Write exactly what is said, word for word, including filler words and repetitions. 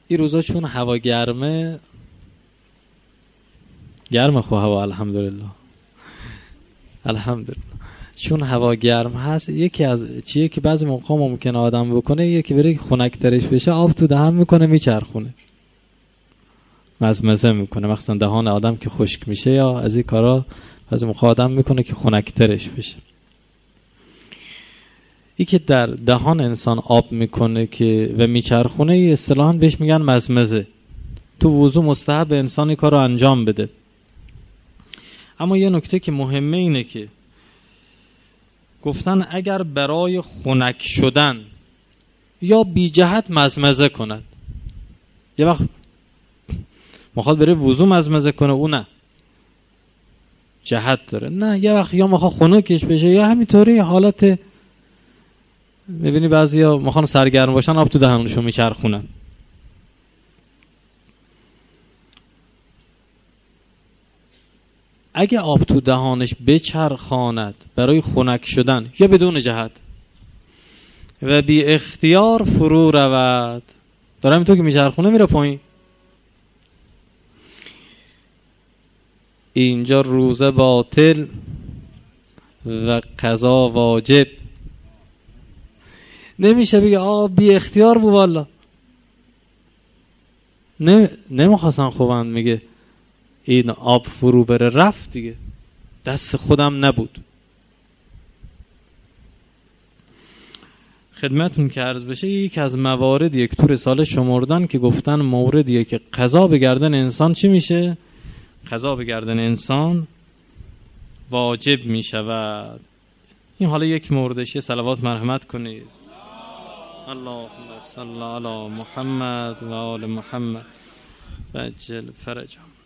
این روزا چون هوا گرمه، گرمه خو هوا الحمدلله الحمدلله، چون هوا گرم هست یکی از چیه که بعضی موقع ممکنه آدم بکنه، یکی بره خنک‌ترش بشه آب تو دهن میکنه میچرخونه، مزمزه میکنه، مثلا دهان آدم که خشک میشه یا از این کارا بعضی موقع آدم میکنه که خنک‌ترش بشه. ای که در دهان انسان آب میکنه که و میچرخونه، ای اصطلاحاً بهش میگن مزمزه. تو وضو مستحب انسان این کارو انجام بده. اما یه نکته که مهمه اینه که گفتن اگر برای خنک شدن یا بی جهت مزمزه کند، یه وقت مخواد بره وضو مزمزه کنه، او نه جهت داره، نه یه وقت یا مخواد خنکش بشه یا همینطوری حالت، میبینی بعضی ها مخوان سرگرم باشن آب تو دهنشون میچرخونن. اگه آب تو دهانش بچرخاند برای خنک شدن یا بدون جهت و بی اختیار فرو رود، داره همینطور که میچرخونه میره پایین، اینجا روزه باطل و قضا واجب. نمیشه بگه آه بی اختیار بود والا، نمیخواستن خوبند، میگه این آب فرو بره رفت دیگه، دست خودم نبود. خدمتون که عرض بشه یکی از موارد یک تو رساله شمردن که گفتن موردیه که قضا به گردن انسان چی میشه؟ قضا به گردن انسان واجب میشود. این حالا یک موردشه، صلوات مرحمت کنید. اللهم صل علی محمد و آل محمد و عجل فرجهم.